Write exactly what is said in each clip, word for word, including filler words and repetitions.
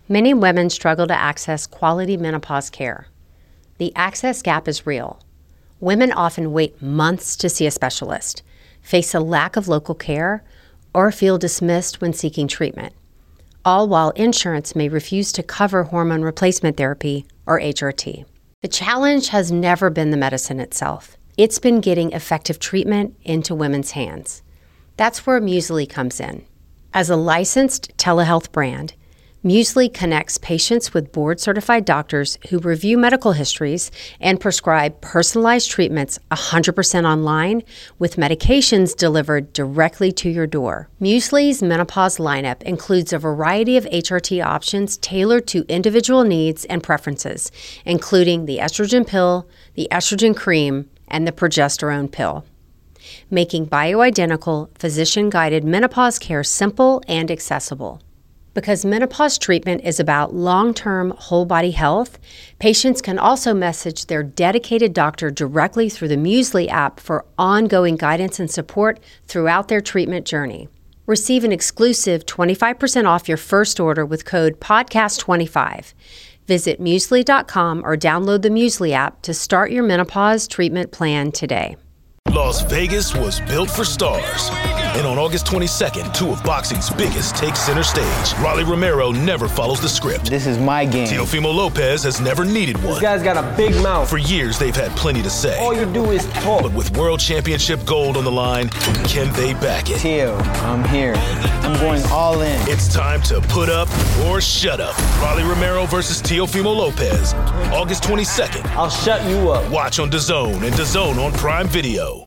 Many women struggle to access quality menopause care. The access gap is real. Women often wait months to see a specialist, face a lack of local care, or feel dismissed when seeking treatment, all while insurance may refuse to cover hormone replacement therapy, or H R T. The challenge has never been the medicine itself. It's been getting effective treatment into women's hands. That's where Musely comes in. As a licensed telehealth brand, Musely connects patients with board-certified doctors who review medical histories and prescribe personalized treatments one hundred percent online with medications delivered directly to your door. Musely's menopause lineup includes a variety of H R T options tailored to individual needs and preferences, including the estrogen pill, the estrogen cream, and the progesterone pill, making bioidentical, physician-guided menopause care simple and accessible. Because menopause treatment is about long-term whole-body health, patients can also message their dedicated doctor directly through the Musely app for ongoing guidance and support throughout their treatment journey. Receive an exclusive twenty-five percent off your first order with code podcast twenty-five. Visit musely dot com or download the Musely app to start your menopause treatment plan today. Las Vegas was built for stars. And on August twenty-second, two of boxing's biggest take center stage. Rolly Romero never follows the script. This is my game. Teofimo Lopez has never needed one. This guy's got a big mouth. For years, they've had plenty to say. All you do is talk. But with World Championship gold on the line, can they back it? Teo, I'm here. I'm going all in. It's time to put up or shut up. Rolly Romero versus Teofimo Lopez. August twenty-second. I'll shut you up. Watch on DAZN and DAZN on Prime Video.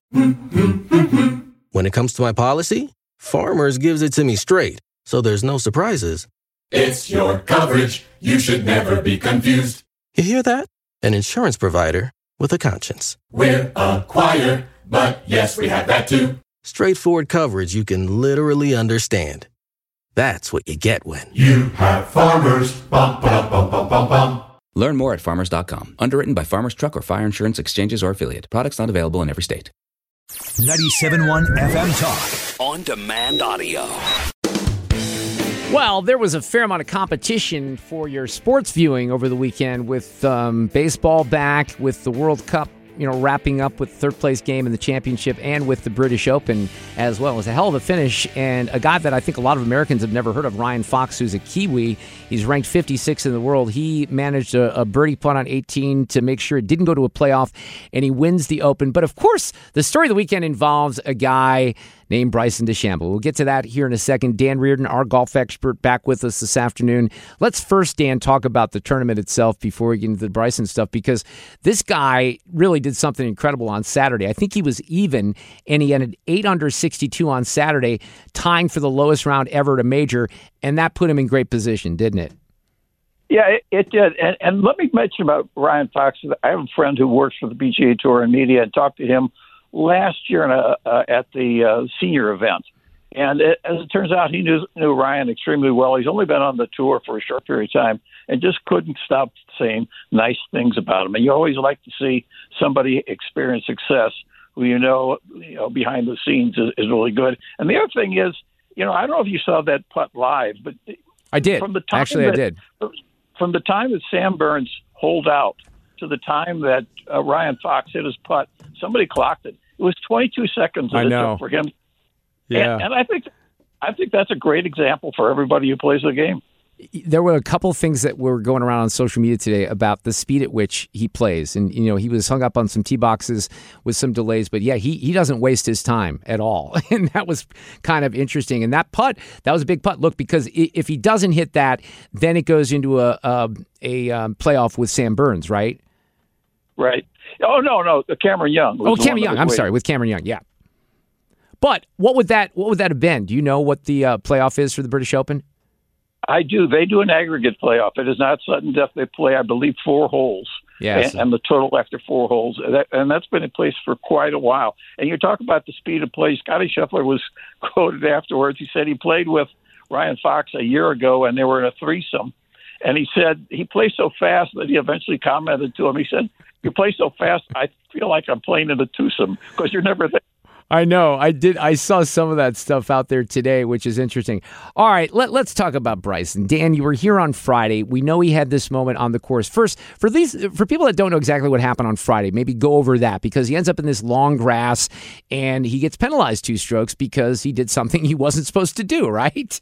When it comes to my policy, Farmers gives it to me straight, so there's no surprises. It's your coverage. You should never be confused. You hear that? An insurance provider with a conscience. We're a choir, but yes, we have that too. Straightforward coverage you can literally understand. That's what you get when you have Farmers. Bum, ba, bum, bum, bum, bum. Learn more at farmers dot com. Underwritten by Farmers Truck or Fire Insurance Exchanges or Affiliate. Products not available in every state. ninety-seven point one F M Talk. On demand audio. Well, there was a fair amount of competition for your sports viewing over the weekend with um, baseball back, with the World Cup, you know, wrapping up with third place game in the championship and with the British Open as well. It was a hell of a finish, and a guy that I think a lot of Americans have never heard of, Ryan Fox, who's a Kiwi. He's ranked fifty-sixth in the world. He managed a, a birdie putt on eighteen to make sure it didn't go to a playoff, and he wins the Open. But of course, the story of the weekend involves a guy named Bryson DeChambeau. We'll get to that here in a second. Dan Reardon, our golf expert, back with us this afternoon. Let's first, Dan, talk about the tournament itself before we get into the Bryson stuff, because this guy really did something incredible on Saturday. I think he was even, and he ended eight under sixty-two on Saturday, tying for the lowest round ever at a major, and that put him in great position, didn't it? Yeah, it, it did. And, and let me mention about Ryan Fox. I have a friend who works for the P G A Tour and media, and talked to him last year in a, uh, at the uh, senior event. And it, as it turns out, he knew, knew Ryan extremely well. He's only been on the tour for a short period of time and just couldn't stop saying nice things about him. And you always like to see somebody experience success who you know, you know behind the scenes is, is really good. And the other thing is, you know, I don't know if you saw that putt live, but I did. From the time Actually, that, I did. From the time that Sam Burns holed out to the time that uh, Ryan Fox hit his putt, somebody clocked it. It was twenty-two seconds that I it know. took for him. Yeah. And, and I think I think that's a great example for everybody who plays the game. There were a couple of things that were going around on social media today about the speed at which he plays. And, you know, he was hung up on some tee boxes with some delays. But, yeah, he, he doesn't waste his time at all. And that was kind of interesting. And that putt, that was a big putt. Look, because if he doesn't hit that, then it goes into a, a, a um, playoff with Sam Burns, right? Right. Oh, no, no, Cameron Young. Oh, Cameron Young. I'm waiting. sorry, with Cameron Young, yeah. But what would that what would that have been? Do you know what the uh, playoff is for the British Open? I do. They do an aggregate playoff. It is not sudden death. They play, I believe, four holes. Yes. And, and the total after four holes. And, that, and that's been in place for quite a while. And you talk about the speed of play. Scotty Scheffler was quoted afterwards. He said he played with Ryan Fox a year ago, and they were in a threesome. And he said he plays so fast that he eventually commented to him. He said, you play so fast, I feel like I'm playing in a twosome because you're never there. I know. I did. I saw some of that stuff out there today, which is interesting. All right, let, let's talk about Bryson. Dan, you were here on Friday. We know he had this moment on the course. First, for these, for people that don't know exactly what happened on Friday, maybe go over that, because he ends up in this long grass and he gets penalized two strokes because he did something he wasn't supposed to do, right?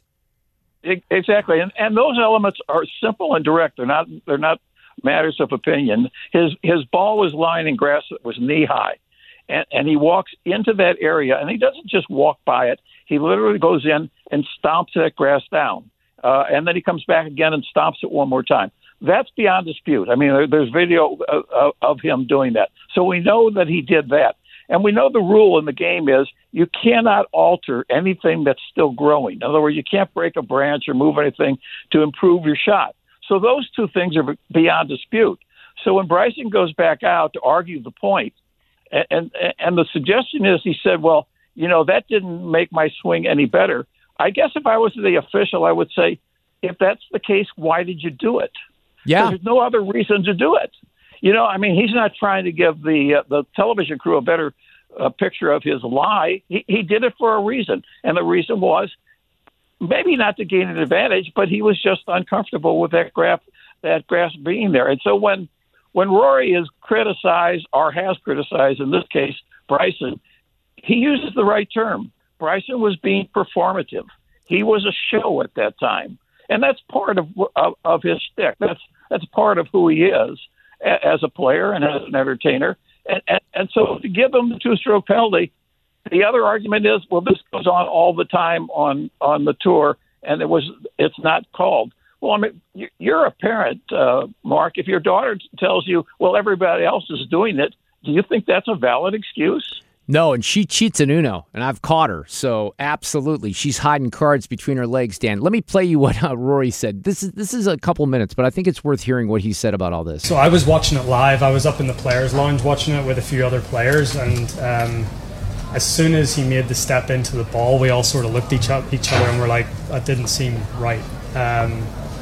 Exactly, and and those elements are simple and direct. They're not. They're not matters of opinion. His his ball was lying in grass that was knee high. And, and he walks into that area, and he doesn't just walk by it. He literally goes in and stomps that grass down. Uh, and then he comes back again and stomps it one more time. That's beyond dispute. I mean, there, there's video of, of him doing that. So we know that he did that. And we know the rule in the game is you cannot alter anything that's still growing. In other words, you can't break a branch or move anything to improve your shot. So those two things are beyond dispute. So when Bryson goes back out to argue the point, And, and and the suggestion is, he said, well, you know, that didn't make my swing any better. I guess if I was the official, I would say, if that's the case, why did you do it? Yeah. There's no other reason to do it. You know, I mean, he's not trying to give the uh, the television crew a better uh, picture of his lie. He, he did it for a reason. And the reason was maybe not to gain an advantage, but he was just uncomfortable with that graph, that grass being there. And so when When Rory is criticized, or has criticized, in this case, Bryson, he uses the right term. Bryson was being performative. He was a show at that time. And that's part of of, of his shtick. That's that's part of who he is a, as a player and as an entertainer. And, and, and so to give him the two-stroke penalty, the other argument is, well, this goes on all the time on, on the tour, and it was it's not called. Well, I mean, you're a parent, uh, Mark. If your daughter tells you, well, everybody else is doing it, do you think that's a valid excuse? No, and she cheats in Uno, and I've caught her. So absolutely, she's hiding cards between her legs, Dan. Let me play you what uh, Rory said. This is this is a couple minutes, but I think it's worth hearing what he said about all this. So I was watching it live. I was up in the players' lounge watching it with a few other players, and um, as soon as he made the step into the ball, we all sort of looked at each, each other and were like, that didn't seem right. Um,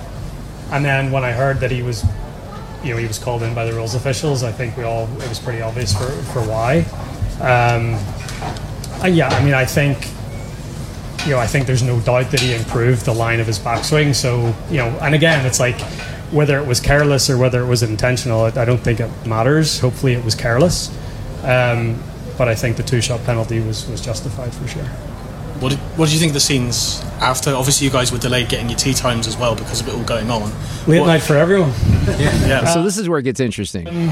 And then when I heard that he was, you know, he was called in by the rules officials, I think we all, it was pretty obvious for, for why. Um, uh, yeah, I mean, I think, you know, I think there's no doubt that he improved the line of his backswing. So, you know, and again, it's like whether it was careless or whether it was intentional, I don't think it matters. Hopefully it was careless. Um, but I think the two-shot penalty was, was justified for sure. What did, what did you think of the scenes after? Obviously, you guys were delayed getting your tee times as well because of it all going on. Late what? night for everyone. yeah. yeah. So this is where it gets interesting. Um,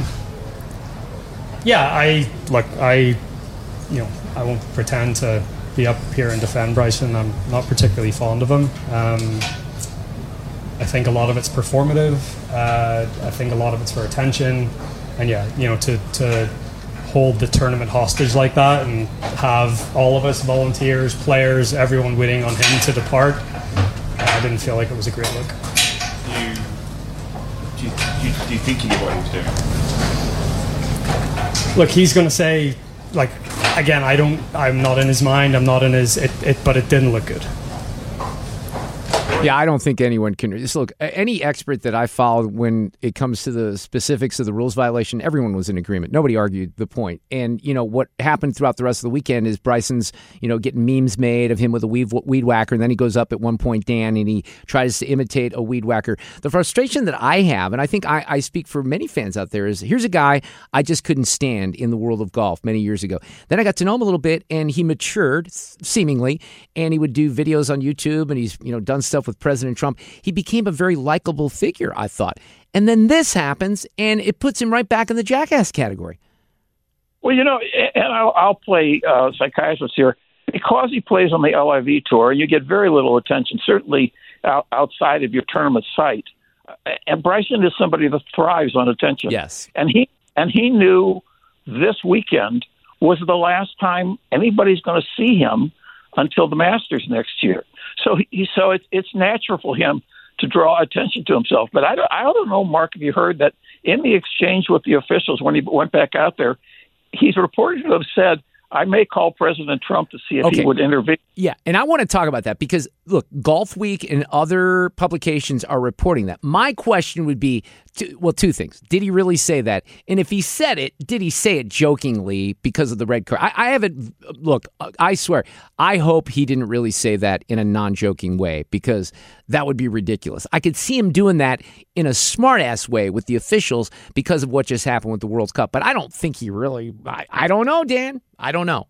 yeah, I look. I, you know, I won't pretend to be up here and defend Bryson. I'm not particularly fond of him. Um, I think a lot of it's performative. Uh, I think a lot of it's for attention. And yeah, you know, to to. hold the tournament hostage like that and have all of us, volunteers, players, everyone waiting on him to depart, I didn't feel like it was a great look. Do you, do you, do you, do you think he knew what he was doing? Look, he's going to say, like, again, I don't, I'm not in his mind, I'm not in his, it, it, but it didn't look good. Yeah, I don't think anyone can. Just look, any expert that I followed when it comes to the specifics of the rules violation, everyone was in agreement. Nobody argued the point. And, you know, what happened throughout the rest of the weekend is Bryson's, you know, getting memes made of him with a weed, weed whacker. And then he goes up at one point, Dan, and he tries to imitate a weed whacker. The frustration that I have, and I think I, I speak for many fans out there, is here's a guy I just couldn't stand in the world of golf many years ago. Then I got to know him a little bit, and he matured, seemingly, and he would do videos on YouTube, and he's, you know, done stuff with President Trump. He became a very likable figure, I thought. And then this happens, and it puts him right back in the jackass category. Well, you know, and I'll, I'll play uh, psychiatrist here. Because he plays on the L I V tour, you get very little attention, certainly out, outside of your tournament site. And Bryson is somebody that thrives on attention. Yes. And he and he knew this weekend was the last time anybody's going to see him until the Masters next year. So he, so it's it's natural for him to draw attention to himself. But I don't, I don't know, Mark, if you heard that in the exchange with the officials when he went back out there, he's reported to have said, I may call President Trump to see if okay. he would intervene. Yeah, and I want to talk about that because, look, Golf Week and other publications are reporting that. My question would be, two, well, two things. Did he really say that? And if he said it, did he say it jokingly because of the red card? I, I haven't, look, I swear, I hope he didn't really say that in a non-joking way because that would be ridiculous. I could see him doing that in a smart-ass way with the officials because of what just happened with the World Cup. But I don't think he really, I, I don't know, Dan. I don't know.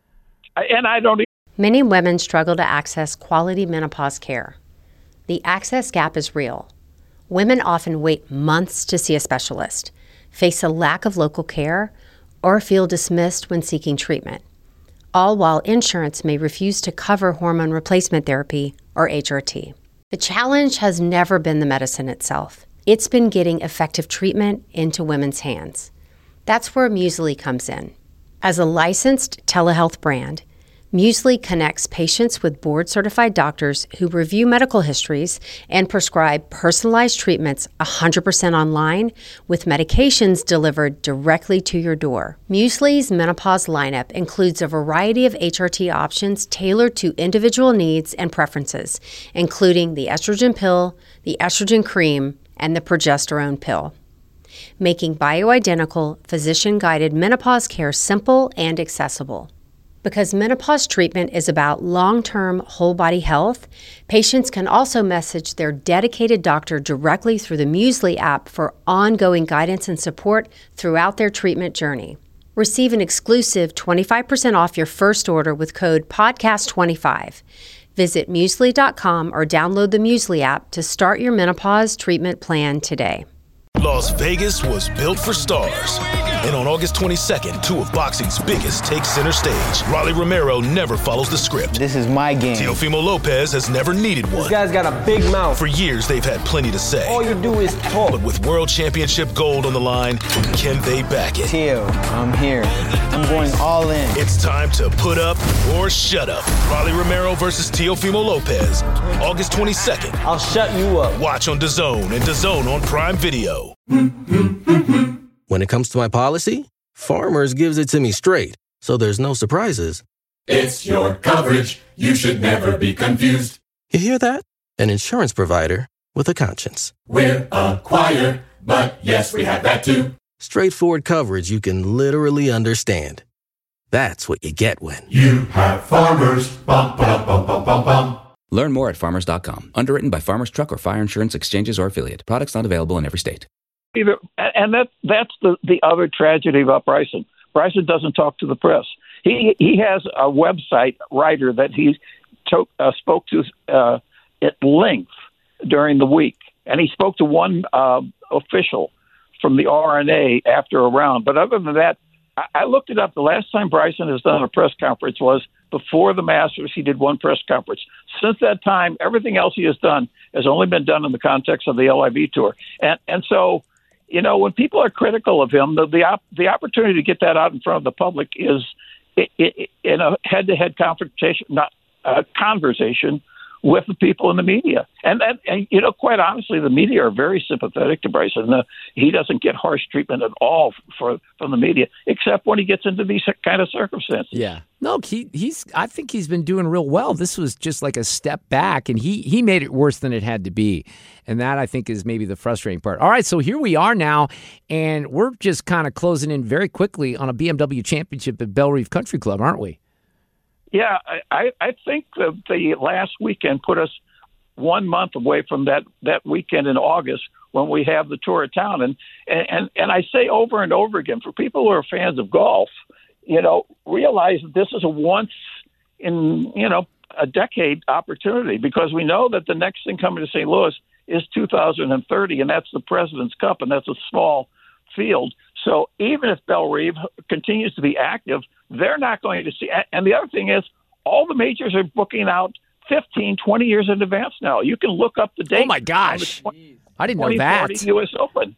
And I don't. Many women struggle to access quality menopause care. The access gap is real. Women often wait months to see a specialist, face a lack of local care, or feel dismissed when seeking treatment, all while insurance may refuse to cover hormone replacement therapy, or H R T. The challenge has never been the medicine itself. It's been getting effective treatment into women's hands. That's where Musely comes in. As a licensed telehealth brand, Musely connects patients with board-certified doctors who review medical histories and prescribe personalized treatments one hundred percent online with medications delivered directly to your door. Musely's menopause lineup includes a variety of H R T options tailored to individual needs and preferences, including the estrogen pill, the estrogen cream, and the progesterone pill, making bioidentical, physician-guided menopause care simple and accessible. Because menopause treatment is about long-term whole-body health, patients can also message their dedicated doctor directly through the Musely app for ongoing guidance and support throughout their treatment journey. Receive an exclusive twenty-five percent off your first order with code podcast twenty-five. Visit musely dot com or download the Musely app to start your menopause treatment plan today. Las Vegas was built for stars. And on August twenty-second, two of boxing's biggest take center stage. Rolly Romero never follows the script. This is my game. Teofimo Lopez has never needed one. This guy's got a big mouth. For years, they've had plenty to say. All you do is talk. But with world championship gold on the line, can they back it? Teo, I'm here. I'm going all in. It's time to put up or shut up. Rolly Romero versus Teofimo Lopez. August twenty-second. I'll shut you up. Watch on DAZN and DAZN on Prime Video. When it comes to my policy, Farmers gives it to me straight, so there's no surprises. It's your coverage. You should never be confused. You hear that? An insurance provider with a conscience. We're a choir, but yes, we have that too. Straightforward coverage you can literally understand. That's what you get when you have Farmers. Bum, bum, bum, bum, bum, bum. Learn more at farmers dot com. Underwritten by Farmers Truck or Fire Insurance Exchanges or Affiliate. Products not available in every state. Either, and that that's the, the other tragedy about Bryson. Bryson doesn't talk to the press. He he has a website writer that he to, uh, spoke to uh, at length during the week, and he spoke to one uh, official from the R N A after a round. But other than that, I, I looked it up. The last time Bryson has done a press conference was before the Masters. He did one press conference. Since that time, everything else he has done has only been done in the context of the L I V Tour, and and so. You know, when people are critical of him, the the, op- the opportunity to get that out in front of the public is it, it, in a head-to-head confrontation, not uh, conversation with the people in the media. And, that, and, you know, quite honestly, the media are very sympathetic to Bryson. Uh, he doesn't get harsh treatment at all for, from the media, except when he gets into these kind of circumstances. Yeah. No, he he's. I think he's been doing real well. This was just like a step back, and he he made it worse than it had to be. And that, I think, is maybe the frustrating part. All right, so here we are now, and we're just kind of closing in very quickly on a B M W championship at Belle Reve Country Club, aren't we? Yeah, I, I think the, the last weekend put us one month away from that, that weekend in August when we have the Tour of Town. And, and, and I say over and over again, for people who are fans of golf, you know, realize that this is a once in, you know, a decade opportunity, because we know that the next thing coming to Saint Louis is two thousand thirty, and that's the President's Cup, and that's a small field. So even if Belle Reve continues to be active, they're not going to see. And the other thing is, all the majors are booking out fifteen, twenty years in advance now. You can look up the date. Oh, my gosh. twenty, I didn't know that. U S Open.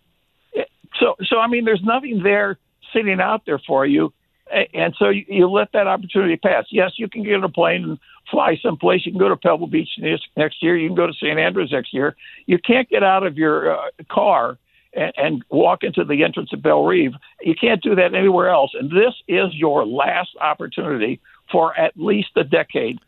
So, so I mean, there's nothing there sitting out there for you. And so you, you let that opportunity pass. Yes, you can get on a plane and fly someplace. You can go to Pebble Beach next year. You can go to Saint Andrews next year. You can't get out of your uh, car and, and walk into the entrance of Belle Reve. You can't do that anywhere else. And this is your last opportunity for at least a decade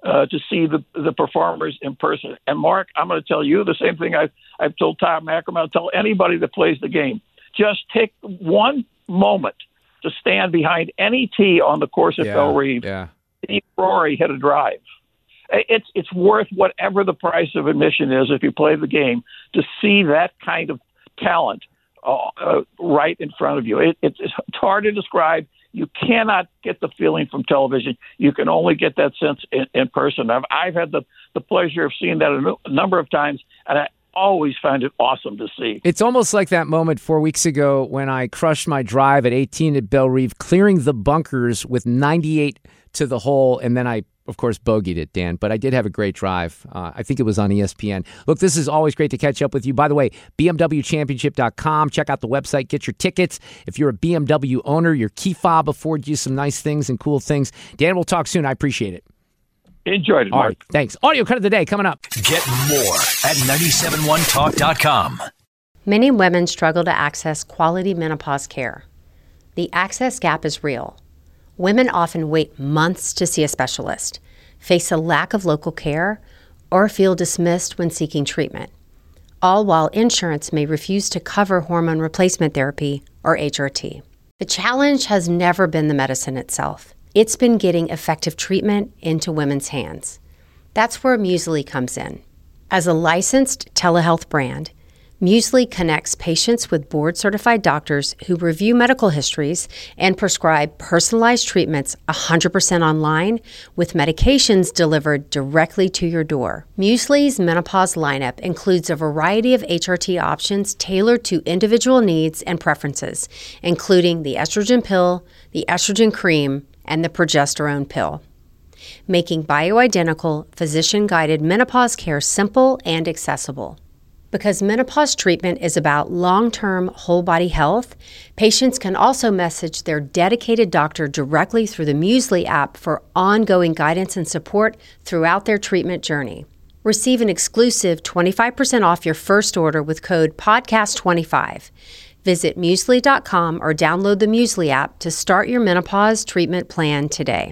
uh, to see the the performers in person. And Mark, I'm going to tell you the same thing I've I've told Tom Ackerman. I'll tell anybody that plays the game. Just take one moment to stand behind any tee on the course at yeah, Bellerive. Yeah. See Rory hit a drive. It's it's worth whatever the price of admission is if you play the game to see that kind of talent uh, uh, right in front of you. It, it's, it's hard to describe. You cannot get the feeling from television. You can only get that sense in, in person. I've, I've had the, the pleasure of seeing that a, a number of times, and I always find it awesome to see. It's almost like that moment four weeks ago when I crushed my drive at eighteen at Bellerive, clearing the bunkers with ninety-eight to the hole, and then I, of course, bogeyed it, Dan. But I did have a great drive. Uh, I think it was on E S P N. Look, this is always great to catch up with you. By the way, B M W championship dot com. Check out the website. Get your tickets. If you're a B M W owner, your key fob affords you some nice things and cool things. Dan, we'll talk soon. I appreciate it. Enjoyed it, All Mark. right, thanks. Audio cut of the day coming up. Get more at nine seven one talk dot com. Many women struggle to access quality menopause care. The access gap is real. Women often wait months to see a specialist, face a lack of local care, or feel dismissed when seeking treatment, all while insurance may refuse to cover hormone replacement therapy, or H R T. The challenge has never been the medicine itself. It's been getting effective treatment into women's hands. That's where Musely comes in. As a licensed telehealth brand, Musely connects patients with board-certified doctors who review medical histories and prescribe personalized treatments one hundred percent online with medications delivered directly to your door. Musely's menopause lineup includes a variety of H R T options tailored to individual needs and preferences, including the estrogen pill, the estrogen cream, and the progesterone pill, making bioidentical, physician-guided menopause care simple and accessible. Because menopause treatment is about long-term whole-body health, patients can also message their dedicated doctor directly through the Musely app for ongoing guidance and support throughout their treatment journey. Receive an exclusive twenty-five percent off your first order with code podcast twenty-five. Visit Musely dot com or download the Musely app to start your menopause treatment plan today.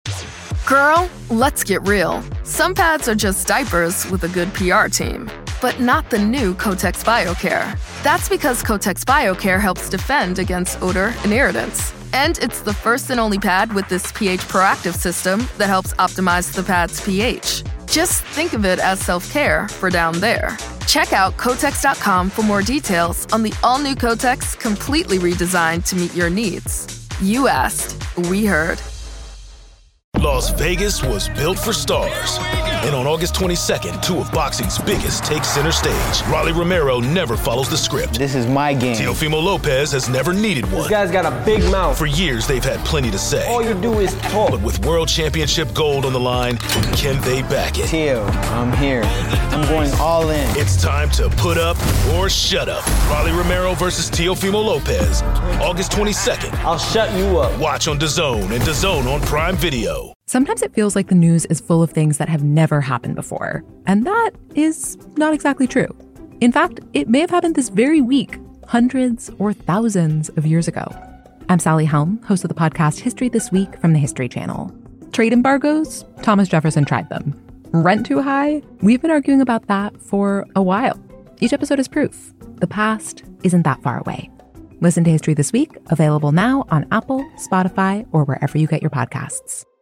Girl, let's get real. Some pads are just diapers with a good P R team. But not the new Kotex BioCare. That's because Kotex BioCare helps defend against odor and irritants. And it's the first and only pad with this pH proactive system that helps optimize the pad's pH. Just think of it as self-care for down there. Check out Kotex dot com for more details on the all-new Kotex, completely redesigned to meet your needs. You asked, we heard. Las Vegas was built for stars. And on August twenty-second, two of boxing's biggest take center stage. Rolly Romero never follows the script. This is my game. Teofimo Lopez has never needed one. This guy's got a big mouth. For years, they've had plenty to say. All you do is talk. But with World Championship gold on the line, can they back it? Teo, I'm here. I'm going all in. It's time to put up or shut up. Rolly Romero versus Teofimo Lopez. August twenty-second. I'll shut you up. Watch on DAZN and DAZN on Prime Video. Sometimes it feels like the news is full of things that have never happened before. And that is not exactly true. In fact, it may have happened this very week, hundreds or thousands of years ago. I'm Sally Helm, host of the podcast History This Week from the History Channel. Trade embargoes? Thomas Jefferson tried them. Rent too high? We've been arguing about that for a while. Each episode is proof. The past isn't that far away. Listen to History This Week, available now on Apple, Spotify, or wherever you get your podcasts.